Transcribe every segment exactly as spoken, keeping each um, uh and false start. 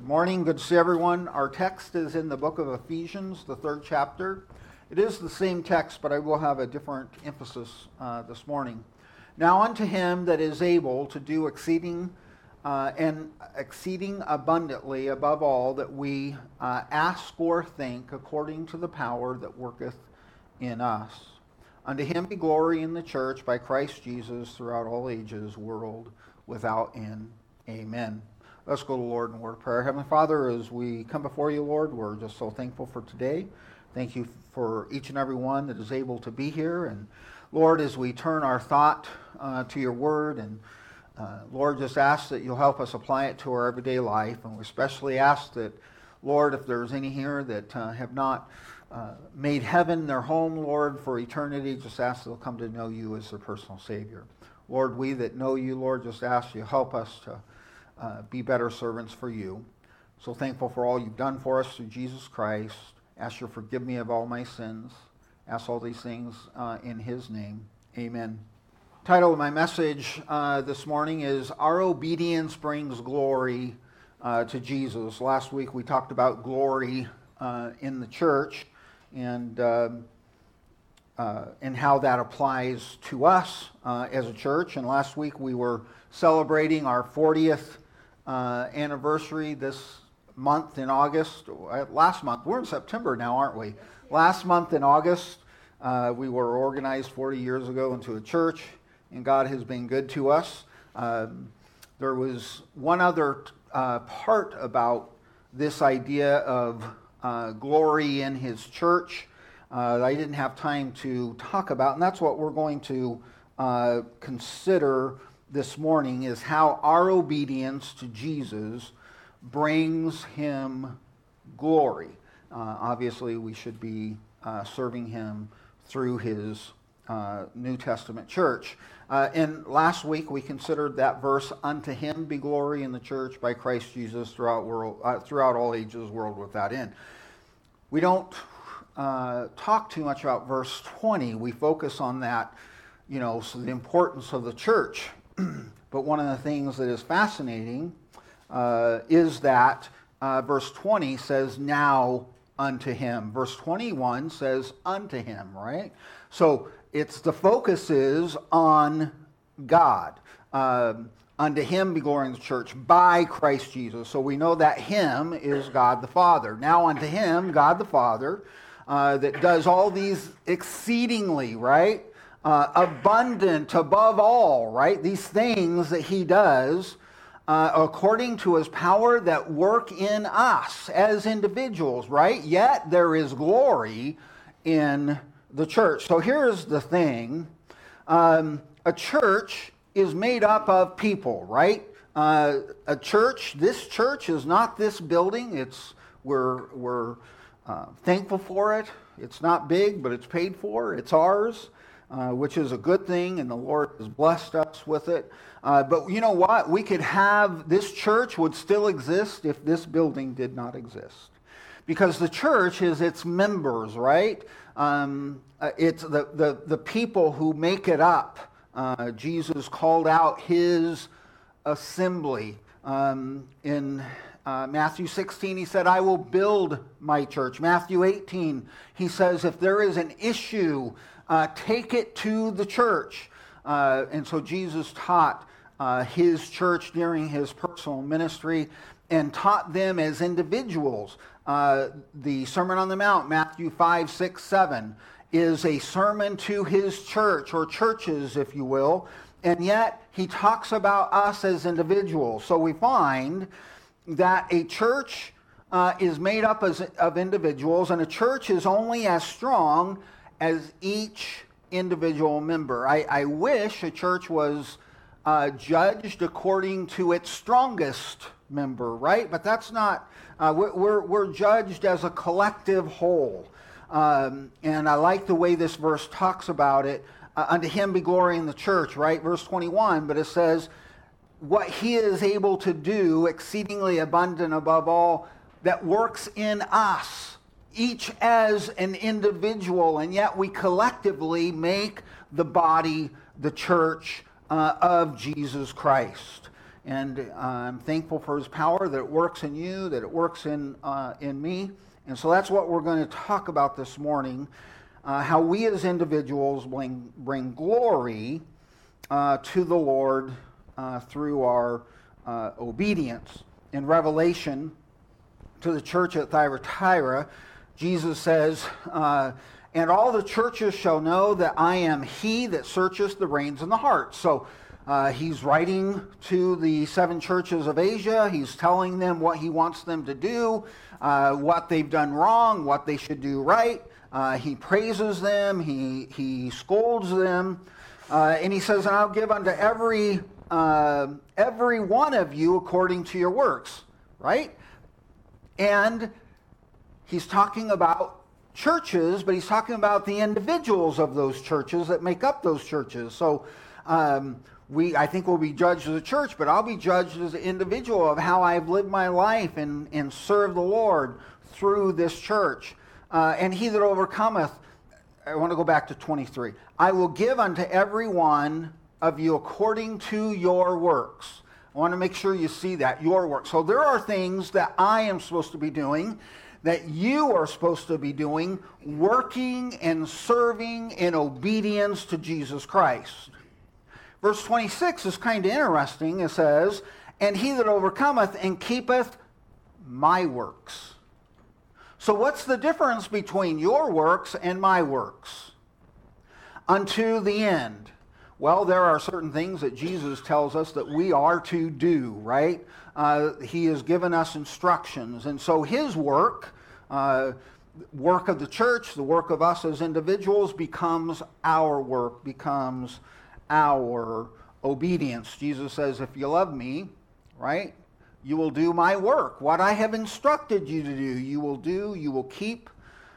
Morning, good to see everyone. Our text is in the book of Ephesians, the third chapter. It is the same text, but I will have a different emphasis uh, this morning. Now unto him that is able to do exceeding uh, and exceeding abundantly above all that we uh, ask or think, according to the power that worketh in us. Unto him be glory in the church by Christ Jesus throughout all ages, world without end. Amen. Let's go to the Lord in a word of prayer. Heavenly Father, as we come before you, Lord, we're just so thankful for today. Thank you for each and every one that is able to be here. And Lord, as we turn our thought uh, to your word, and uh, Lord, just ask that you'll help us apply it to our everyday life. And we especially ask that, Lord, if there's any here that uh, have not uh, made heaven their home, Lord, for eternity, just ask that they'll come to know you as their personal Savior. Lord, we that know you, Lord, just ask you help us to Uh, be better servants for you. So thankful for all you've done for us through Jesus Christ. Ask you to forgive me of all my sins. Ask all these things uh, in his name. Amen. Title of my message uh, this morning is Our Obedience Brings Glory uh, to Jesus. Last week we talked about glory uh, in the church and uh, uh, and how that applies to us uh, as a church. And last week we were celebrating our fortieth Uh, anniversary this month in August. Uh, last month, we're in September now, aren't we? Last month in August, uh, we were organized forty years ago into a church, and God has been good to us. Um, there was one other uh, part about this idea of uh, glory in his church uh, that I didn't have time to talk about, and that's what we're going to uh, consider this morning, is how our obedience to Jesus brings him glory. Uh, obviously, we should be uh, serving him through his uh, New Testament church. Uh, and last week, we considered that verse, unto him be glory in the church by Christ Jesus throughout world, uh, throughout all ages, world without end. We don't uh, talk too much about verse twenty. We focus on that, you know, so the importance of the church. But one of the things that is fascinating uh, is that uh, verse twenty says, now unto him. Verse twenty-one says, unto him, right? So it's the focus is on God. Um, unto him be glory in the church by Christ Jesus. So we know that him is God the Father. Now unto him, God the Father, uh, that does all these exceedingly, right? Uh, abundant above all, right? These things that he does uh, according to his power that work in us as individuals, right? Yet there is glory in the church. So here's the thing. Um, a church is made up of people, right? Uh, a church, this church is not this building. It's we're, we're uh, thankful for it. It's not big, but it's paid for. It's ours. Uh, which is a good thing, and the Lord has blessed us with it. Uh, but you know what? We could have, this church would still exist if this building did not exist. Because the church is its members, right? Um, uh, it's the, the, the people who make it up. Uh, Jesus called out his assembly. Um, in uh, Matthew sixteen, he said, I will build my church. Matthew eighteen, he says, if there is an issue, Uh, take it to the church. Uh, and so Jesus taught uh, his church during his personal ministry and taught them as individuals. Uh, the Sermon on the Mount, Matthew five, six, seven, is a sermon to his church, or churches, if you will. And yet he talks about us as individuals. So we find that a church uh, is made up as, of individuals, and a church is only as strong as each individual member. I, I wish a church was uh, judged according to its strongest member, right? But that's not, uh, we're, we're judged as a collective whole. Um, and I like the way this verse talks about it. Uh, unto him be glory in the church, right? Verse twenty-one, but it says, what he is able to do exceedingly abundant above all that works in us, each as an individual, and yet we collectively make the body, the church uh, of Jesus Christ. And uh, I'm thankful for his power, that it works in you, that it works in, uh, in me. And so that's what we're going to talk about this morning, uh, how we as individuals bring, bring glory uh, to the Lord uh, through our uh, obedience. In Revelation, to the church at Thyatira, Jesus says, uh, and all the churches shall know that I am he that searcheth the reins in the heart. So uh, he's writing to the seven churches of Asia. He's telling them what he wants them to do, uh, what they've done wrong, what they should do right. Uh, he praises them. He, he scolds them. Uh, and he says, and I'll give unto every, uh, every one of you according to your works. Right? And he's talking about churches, but he's talking about the individuals of those churches that make up those churches. So um, we, I think we'll be judged as a church, but I'll be judged as an individual of how I've lived my life and, and served the Lord through this church. Uh, and he that overcometh, I want to go back to twenty-three. I will give unto every one of you according to your works. I want to make sure you see that, your work. So there are things that I am supposed to be doing, that you are supposed to be doing, working and serving in obedience to Jesus Christ. Verse twenty-six is kind of interesting. It says, and he that overcometh and keepeth my works. So what's the difference between your works and my works? Unto the end. Well, there are certain things that Jesus tells us that we are to do, right? Uh, he has given us instructions. And so his work, uh, work of the church, the work of us as individuals, becomes our work, becomes our obedience. Jesus says, if you love me, right, you will do my work. What I have instructed you to do, you will do. You will keep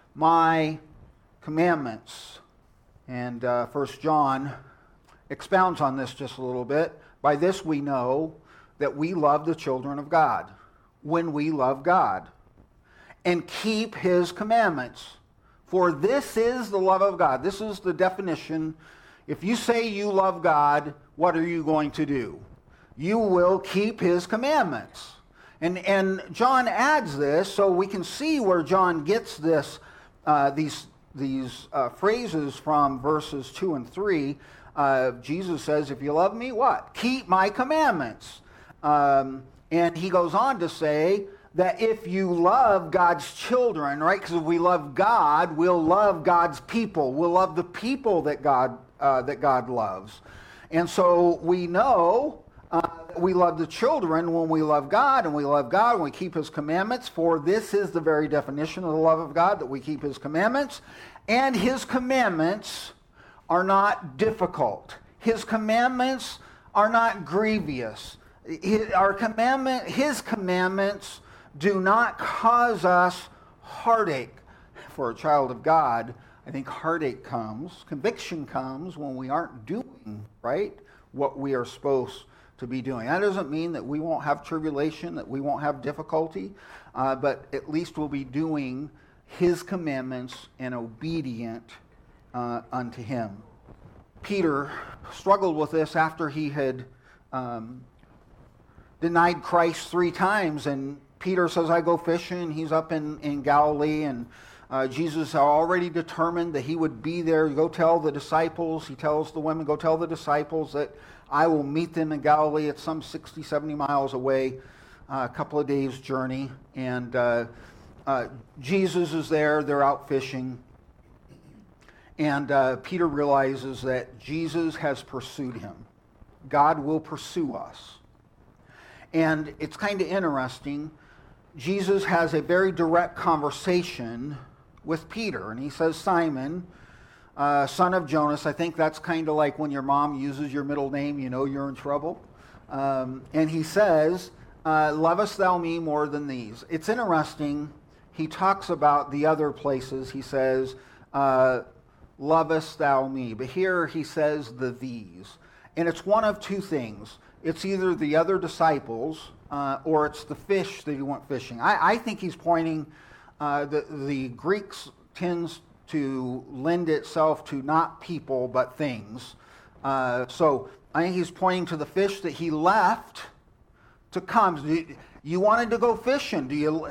my commandments. And uh, First John expounds on this just a little bit. By this we know that we love the children of God, when we love God and keep his commandments. For this is the love of God. This is the definition. If you say you love God, what are you going to do? You will keep his commandments. And, and John adds this so we can see where John gets this, uh, these, these uh, phrases from verses two and three. Uh, Jesus says, if you love me, what? Keep my commandments. Um, and he goes on to say that if you love God's children, right? Because if we love God, we'll love God's people. We'll love the people that God uh, that God loves. And so we know uh, we love the children when we love God, and we love God when we keep his commandments. For this is the very definition of the love of God, that we keep his commandments. And his commandments are not difficult. His commandments are not grievous. His, our commandment, his commandments do not cause us heartache. For a child of God, I think heartache comes, conviction comes when we aren't doing, right, what we are supposed to be doing. That doesn't mean that we won't have tribulation, that we won't have difficulty, uh, but at least we'll be doing his commandments and obedient Uh, unto him. Peter struggled with this after he had um, denied Christ three times, and Peter says, I go fishing. He's up in, in Galilee, and uh, Jesus had already determined that he would be there. Go tell the disciples. He tells the women, go tell the disciples that I will meet them in Galilee. It's some sixty, seventy miles away, uh, a couple of days' journey, and uh, uh, Jesus is there. They're out fishing. And uh, Peter realizes that Jesus has pursued him. God will pursue us. And it's kind of interesting. Jesus has a very direct conversation with Peter. And he says, Simon, uh, son of Jonas. I think that's kind of like when your mom uses your middle name, you know you're in trouble. Um, and he says, uh, lovest thou me more than these? It's interesting. He talks about the other places. He says, uh, lovest thou me? But here he says the these. And it's one of two things. It's either the other disciples uh, or it's the fish that he went fishing. I, I think he's pointing, uh, the, the Greeks tends to lend itself to not people but things. Uh, so I think he's pointing to the fish that he left to come. Do you, you wanted to go fishing. Do you?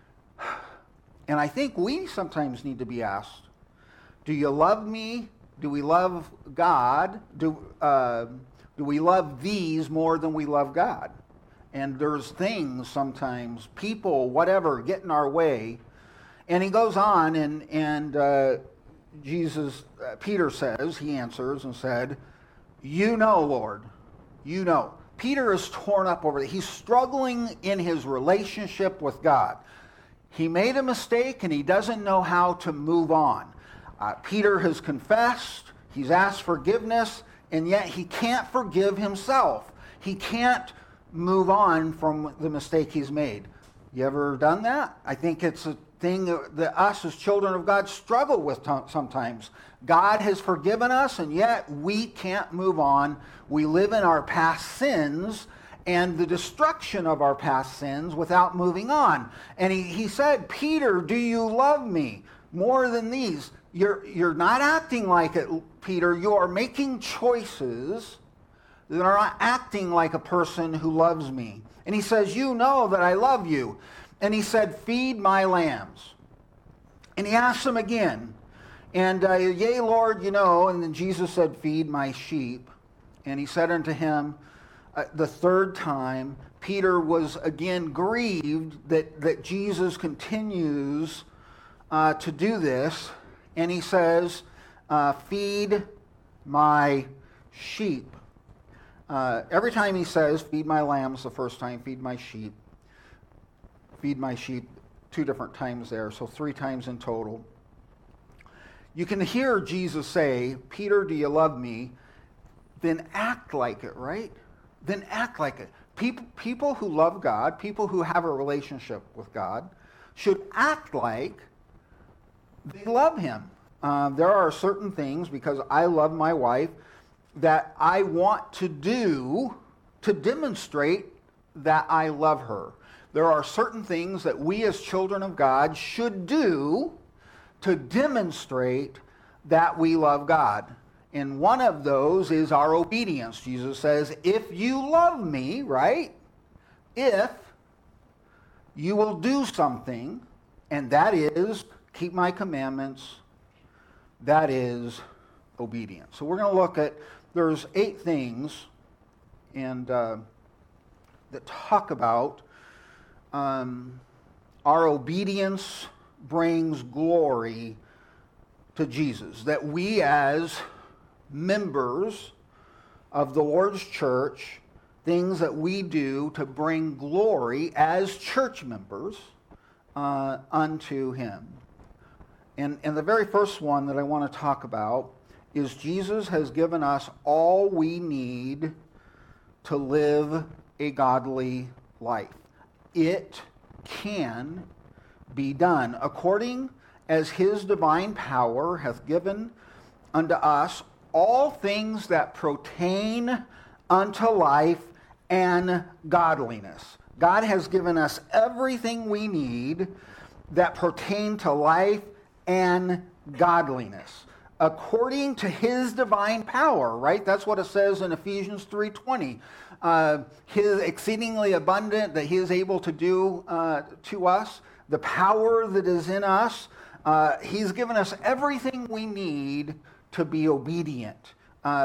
And I think we sometimes need to be asked, do you love me? Do we love God? Do, uh, do we love these more than we love God? And there's things sometimes, people, whatever, get in our way. And he goes on, and, and uh, Jesus, uh, Peter says, he answers and said, you know, Lord, you know. Peter is torn up over it. He's struggling in his relationship with God. He made a mistake, and he doesn't know how to move on. Uh, Peter has confessed, he's asked forgiveness, and yet he can't forgive himself. He can't move on from the mistake he's made. You ever done that? I think it's a thing that us as children of God struggle with t- sometimes. God has forgiven us, and yet we can't move on. We live in our past sins and the destruction of our past sins without moving on. And he, he said, Peter, do you love me more than these? You're, you're not acting like it, Peter. You are making choices that are not acting like a person who loves me. And he says, you know that I love you. And he said, feed my lambs. And he asked him again, and uh, yea, Lord, you know, and then Jesus said, feed my sheep. And he said unto him uh, the third time, Peter was again grieved that, that Jesus continues uh, to do this. And he says, uh, feed my sheep. Uh, every time he says, feed my lambs the first time, feed my sheep, feed my sheep, two different times there, so three times in total. You can hear Jesus say, Peter, do you love me? Then act like it, right? Then act like it. People, people who love God, people who have a relationship with God, should act like they love him. Uh, there are certain things, because I love my wife, that I want to do to demonstrate that I love her. There are certain things that we as children of God should do to demonstrate that we love God. And one of those is our obedience. Jesus says, if you love me, right? If you will do something, and that is keep my commandments, that is obedience. So we're going to look at, there's eight things and uh, that talk about um, our obedience brings glory to Jesus. That we as members of the Lord's church, things that we do to bring glory as church members uh, unto him. And, and the very first one that I want to talk about is Jesus has given us all we need to live a godly life. It can be done according as his divine power hath given unto us all things that pertain unto life and godliness. God has given us everything we need that pertain to life and godliness, according to his divine power, right? That's what it says in Ephesians three twenty. Uh, his exceedingly abundant that he is able to do uh, to us, the power that is in us. Uh, he's given us everything we need to be obedient. Uh,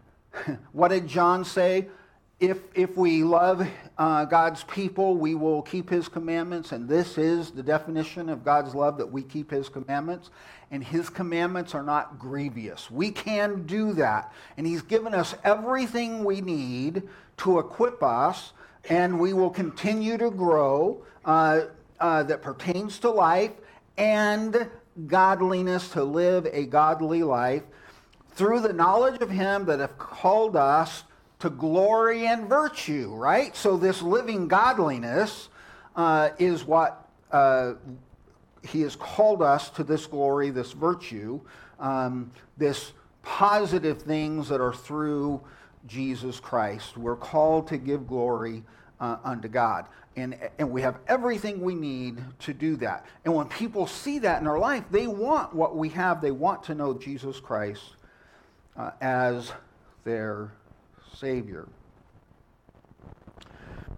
what did John say? If, if we love uh, God's people, we will keep his commandments. And this is the definition of God's love, that we keep his commandments. And his commandments are not grievous. We can do that. And he's given us everything we need to equip us. And we will continue to grow uh, uh, that pertains to life and godliness, to live a godly life through the knowledge of him that hath called us to glory and virtue, right? So this living godliness uh, is what uh, he has called us to, this glory, this virtue, um, this positive things that are through Jesus Christ. We're called to give glory uh, unto God. And, and we have everything we need to do that. And when people see that in our life, they want what we have. They want to know Jesus Christ uh, as their Savior.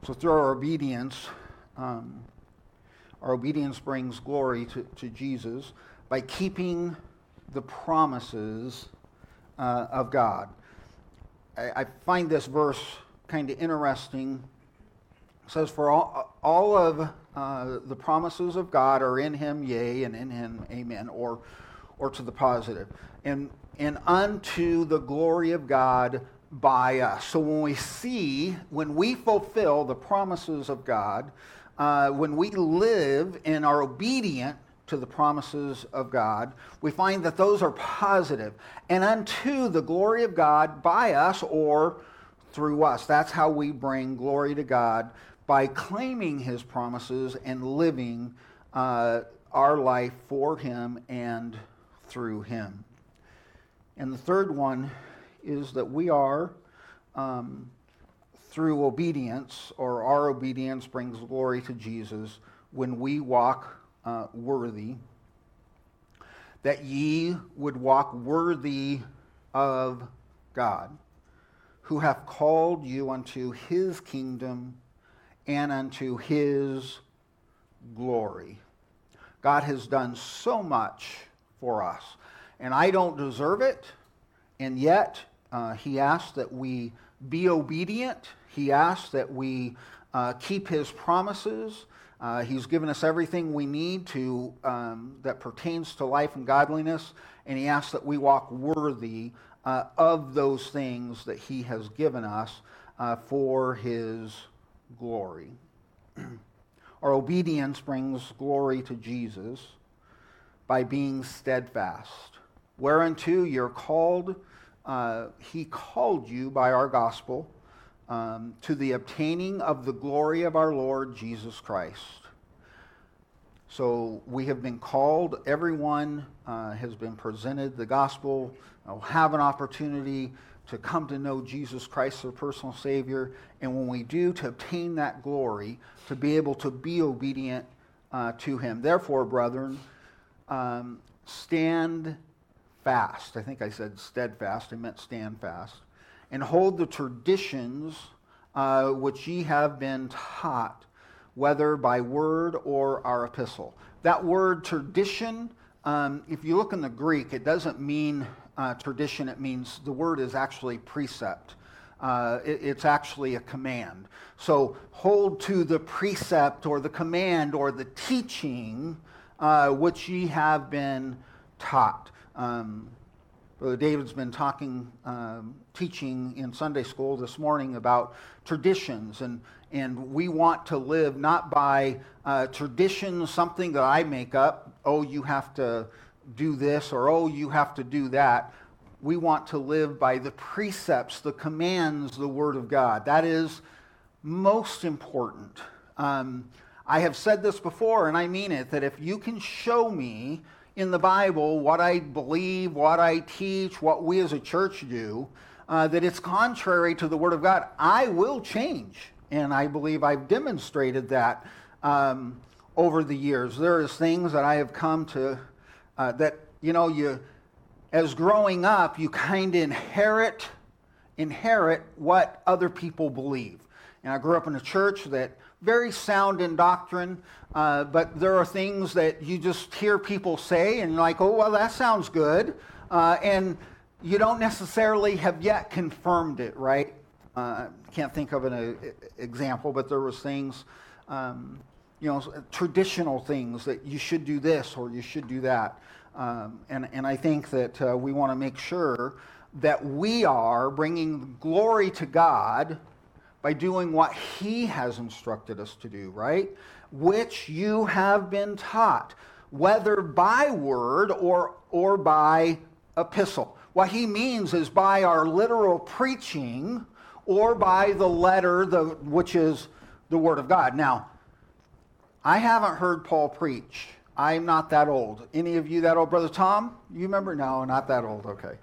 So through our obedience, um, our obedience brings glory to, to Jesus by keeping the promises uh, of God. I, I find this verse kind of interesting. It says, for all, all of uh, the promises of God are in him, yea, and in him, amen, or or to the positive. And, and unto the glory of God by us. So when we see, when we fulfill the promises of God, uh, when we live and are obedient to the promises of God, we find that those are positive. And unto the glory of God by us or through us. That's how we bring glory to God, by claiming his promises and living uh, our life for him and through him. And the third one is that we are, um, through obedience, or our obedience brings glory to Jesus when we walk uh, worthy, that ye would walk worthy of God, who hath called you unto his kingdom and unto his glory. God has done so much for us, and I don't deserve it, and yet uh, he asks that we be obedient. He asks that we uh, keep his promises. Uh, he's given us everything we need to um, that pertains to life and godliness, and he asks that we walk worthy uh, of those things that he has given us uh, for his glory. Our obedience brings glory to Jesus by being steadfast. Whereunto you're called, uh, he called you by our gospel um, to the obtaining of the glory of our Lord Jesus Christ. So we have been called, everyone uh, has been presented the gospel, will have an opportunity to come to know Jesus Christ, their personal Savior, and when we do, to obtain that glory, to be able to be obedient uh, to him. Therefore, brethren, um, stand fast. I think I said steadfast, I meant stand fast. And hold the traditions uh, which ye have been taught, whether by word or our epistle. That word tradition, um, if you look in the Greek, it doesn't mean uh, tradition, it means the word is actually precept. Uh, it, it's actually a command. So hold to the precept or the command or the teaching uh, which ye have been taught. Um, Brother David's been talking, um, teaching in Sunday school this morning about traditions, and, and we want to live not by uh, traditions, something that I make up, oh, you have to do this, or oh, you have to do that. We want to live by the precepts, the commands, the Word of God. That is most important. Um, I have said this before, and I mean it, that if you can show me in the Bible what I believe, what I teach, what we as a church do, uh, that it's contrary to the Word of God, I will change. And I believe I've demonstrated that um, over the years. There is things that I have come to, uh, that, you know, you, as growing up, you kind of inherit, inherit what other people believe. And I grew up in a church that very sound in doctrine, uh, but there are things that you just hear people say and you're like, oh, well, that sounds good. Uh, and you don't necessarily have yet confirmed it, right? I uh, can't think of an uh, example, but there was things, um, you know, traditional things that you should do this or you should do that. Um, and, and I think that uh, we want to make sure that we are bringing glory to God by doing what he has instructed us to do, right? Which you have been taught, whether by word or, or by epistle. What he means is by our literal preaching or by the letter, the, which is the Word of God. Now, I haven't heard Paul preach. I'm not that old. Any of you that old? Brother Tom, you remember? No, not that old. Okay.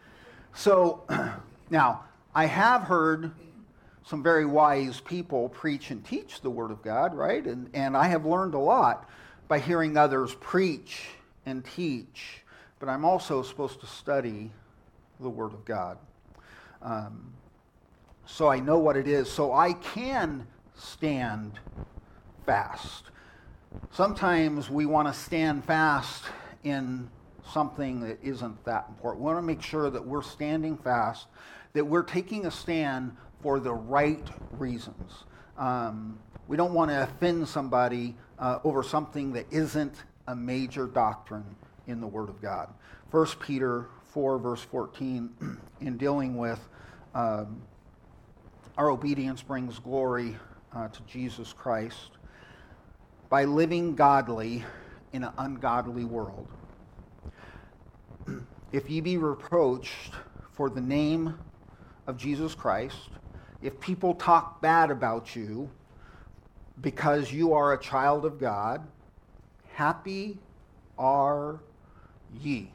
So, now, I have heard some very wise people preach and teach the Word of God, right? And, and I have learned a lot by hearing others preach and teach, but I'm also supposed to study the Word of God. Um, so I know what it is. So I can stand fast. Sometimes we want to stand fast in something that isn't that important. We want to make sure that we're standing fast, that we're taking a stand for the right reasons. Um, we don't want to offend somebody uh, over something that isn't a major doctrine in the Word of God. First Peter four, verse fourteen, in dealing with um, our obedience brings glory uh, to Jesus Christ by living godly in an ungodly world. If ye be reproached for the name of Jesus Christ, if people talk bad about you because you are a child of God, happy are ye.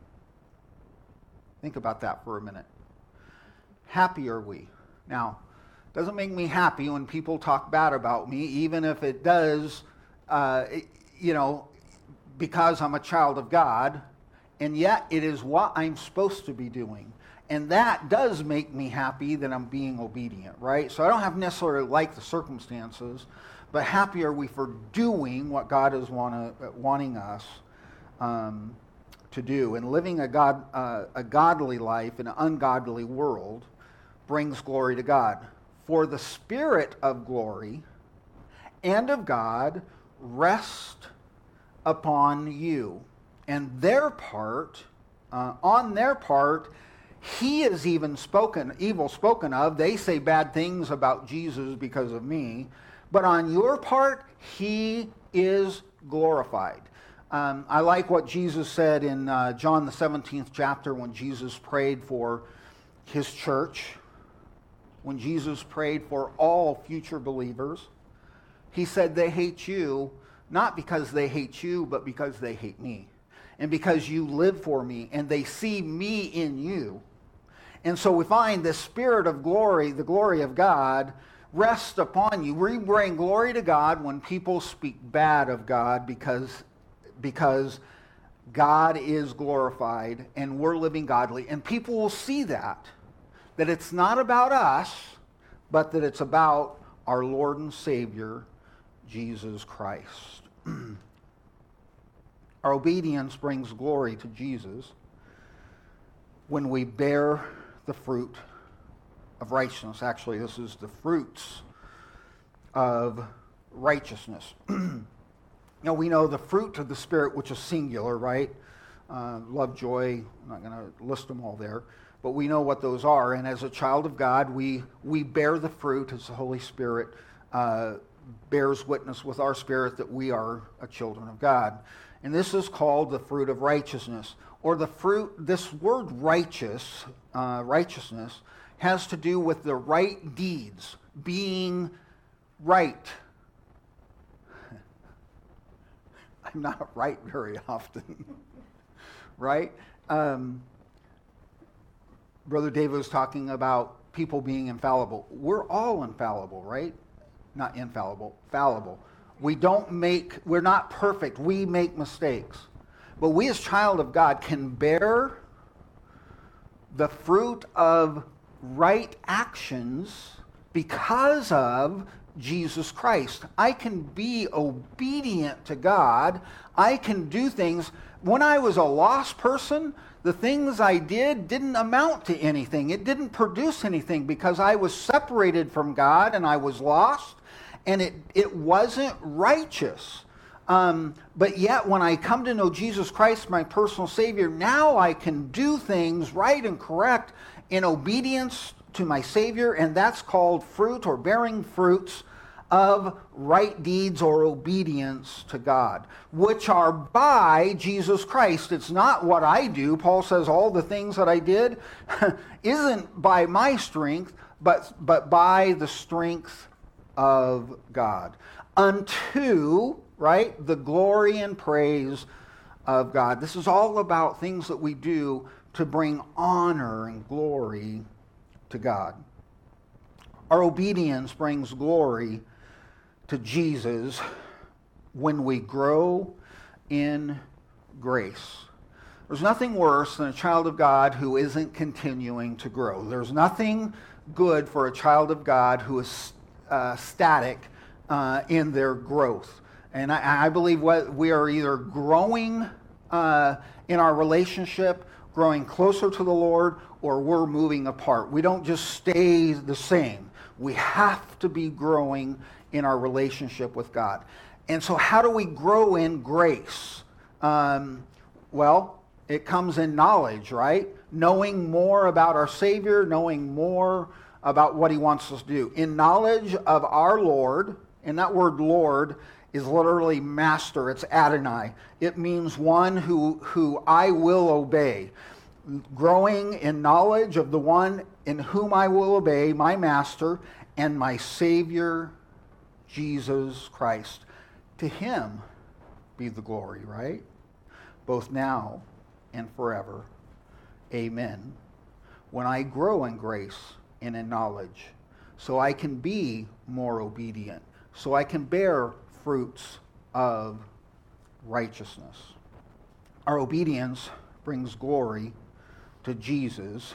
Think about that for a minute. Happy are we. Now, it doesn't make me happy when people talk bad about me, even if it does, uh, you know, because I'm a child of God, and yet it is what I'm supposed to be doing. And that does make me happy that I'm being obedient, right? So I don't have to necessarily like the circumstances, but happy are we for doing what God is wanna, wanting us um, to do. And living a, God, uh, a godly life in an ungodly world brings glory to God. For the Spirit of glory and of God rest upon you. And their part, uh, on their part, he is even spoken, evil spoken of. They say bad things about Jesus because of me. But on your part, he is glorified. Um, I like what Jesus said in uh, John the seventeenth chapter when Jesus prayed for his church, when Jesus prayed for all future believers. He said they hate you, not because they hate you, but because they hate me. And because you live for me, and they see me in you. And so we find the Spirit of glory, the glory of God, rest upon you. We bring glory to God when people speak bad of God because because God is glorified and we're living godly. And people will see that, that it's not about us, but that it's about our Lord and Savior, Jesus Christ. Our obedience brings glory to Jesus when we bear the fruit of righteousness. Actually, this is the fruits of righteousness. Now, we know the fruit of the Spirit, which is singular, right? Uh, love, joy, I'm not going to list them all there. But we know what those are. And as a child of God, we, we bear the fruit as the Holy Spirit uh, bears witness with our spirit that we are a children of God. And this is called the fruit of righteousness. Or the fruit, this word righteous, uh, righteousness, has to do with the right deeds, being right. I'm not right very often, right? Um, Brother David was talking about people being infallible. We're all infallible, right? Not infallible, fallible. We don't make, we're not perfect. We make mistakes. But we as child of God can bear the fruit of right actions because of Jesus Christ. I can be obedient to God. I can do things. When I was a lost person, the things I did didn't amount to anything. It didn't produce anything because I was separated from God and I was lost, and it, it wasn't righteous. Um, but yet when I come to know Jesus Christ, my personal Savior, now I can do things right and correct in obedience to my Savior, and that's called fruit or bearing fruits of right deeds or obedience to God, which are by Jesus Christ. It's not what I do. Paul says all the things that I did isn't by my strength, but, but by the strength of God. Unto, right, the glory and praise of God. This is all about things that we do to bring honor and glory to God. Our obedience brings glory to Jesus when we grow in grace. There's nothing worse than a child of God who isn't continuing to grow. There's nothing good for a child of God who is uh, static uh, in their growth. And I, I believe what we are either growing uh, in our relationship, growing closer to the Lord, or we're moving apart. We don't just stay the same. We have to be growing in our relationship with God. And so how do we grow in grace? Um, well, it comes in knowledge, right? Knowing more about our Savior, knowing more about what he wants us to do. In knowledge of our Lord, and that word Lord is literally master, it's Adonai. It means one who, who I will obey. Growing in knowledge of the one in whom I will obey, my master and my Savior, Jesus Christ. To him be the glory, right? Both now and forever. Amen. When I grow in grace and in knowledge, so I can be more obedient, so I can bear fruits of righteousness. Our obedience brings glory to Jesus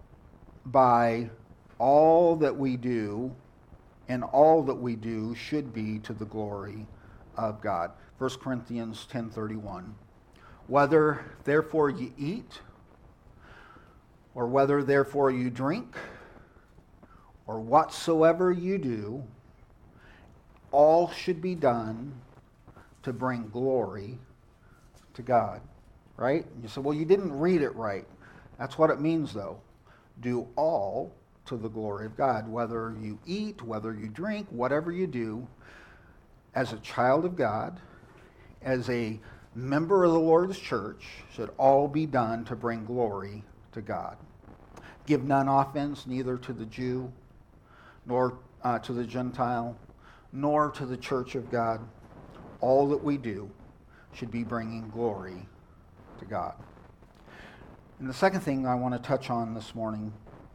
by all that we do, and all that we do should be to the glory of God. First Corinthians ten thirty-one. Whether therefore you eat, or whether therefore you drink, or whatsoever you do, all should be done to bring glory to God. Right? You say, well, you didn't read it right. That's what it means, though. Do all to the glory of God. Whether you eat, whether you drink, whatever you do, as a child of God, as a member of the Lord's church, should all be done to bring glory to God. Give none offense, neither to the Jew, nor uh, to the Gentile, nor to the church of God. All that we do should be bringing glory to God. And the second thing I want to touch on this morning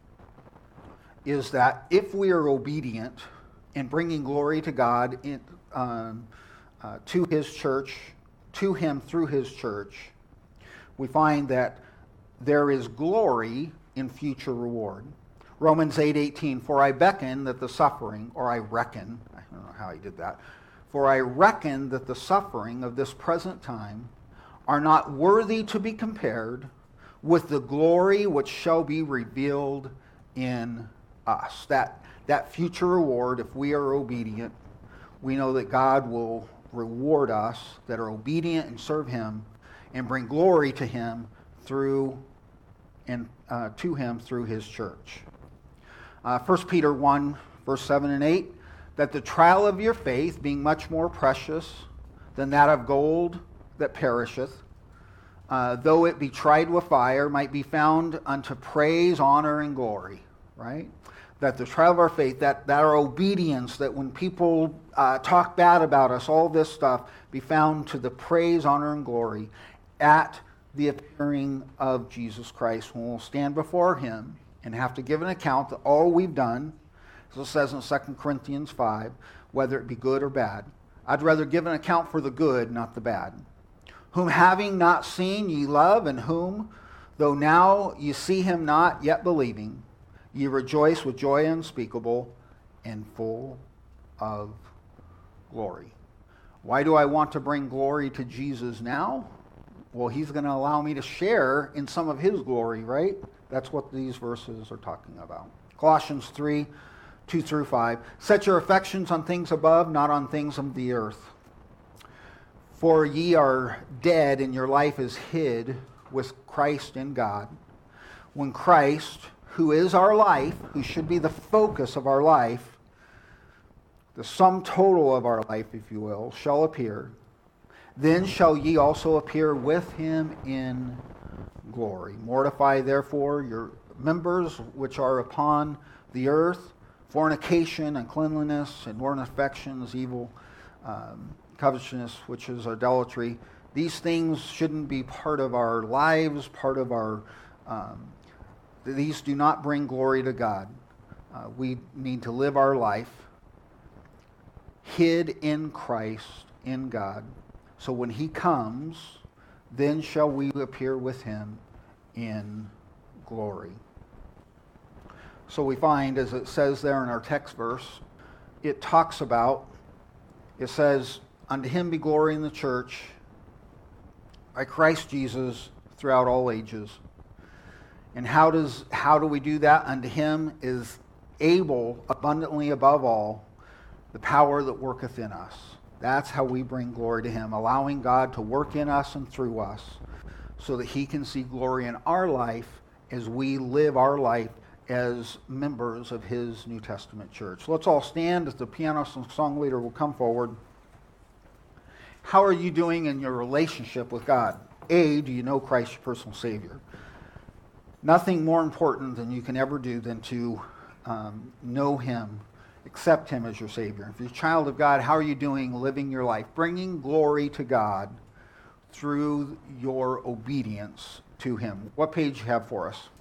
is that if we are obedient in bringing glory to God, in, um, uh, to his church, to him through his church, we find that there is glory in future reward. Romans eight eighteen, for I beckon that the suffering, or I reckon, I don't know how he did that, for I reckon that the suffering of this present time are not worthy to be compared with the glory which shall be revealed in us. That, that future reward, if we are obedient, we know that God will reward us that are obedient and serve him and bring glory to him through and uh, to him through his church. Uh, First Peter one, verse seven and eight, that the trial of your faith, being much more precious than that of gold that perisheth, Uh, though it be tried with fire, might be found unto praise, honor, and glory, right? That the trial of our faith, that, that our obedience, that when people uh, talk bad about us, all this stuff, be found to the praise, honor, and glory at the appearing of Jesus Christ, when we'll stand before him and have to give an account of all we've done, as it says in Second Corinthians five, whether it be good or bad. I'd rather give an account for the good, not the bad. Whom having not seen ye love, and whom, though now ye see him not, yet believing, ye rejoice with joy unspeakable and full of glory. Why do I want to bring glory to Jesus now? Well, he's going to allow me to share in some of his glory, right? That's what these verses are talking about. Colossians three, two through five. Set your affections on things above, not on things of the earth. For ye are dead, and your life is hid with Christ in God. When Christ, who is our life, who should be the focus of our life, the sum total of our life, if you will, shall appear, then shall ye also appear with him in glory. Mortify therefore your members which are upon the earth, fornication, uncleanness, inordinate affections, evil, um, covetousness, which is idolatry. These things shouldn't be part of our lives, part of our, um, these do not bring glory to God. Uh, we need to live our life hid in Christ, in God. So when he comes, then shall we appear with him in glory. So we find, as it says there in our text verse, it talks about, it says, unto him be glory in the church by Christ Jesus throughout all ages. And how does how do we do that? Unto him is able abundantly above all the power that worketh in us. That's how we bring glory to him, allowing God to work in us and through us so that he can see glory in our life as we live our life as members of his New Testament church. Let's all stand as the pianist and song leader will come forward. How are you doing in your relationship with God? A, do you know Christ your personal Savior? Nothing more important than you can ever do than to um, know him, accept him as your Savior. If you're a child of God, how are you doing living your life? Bringing glory to God through your obedience to him. What page do you have for us?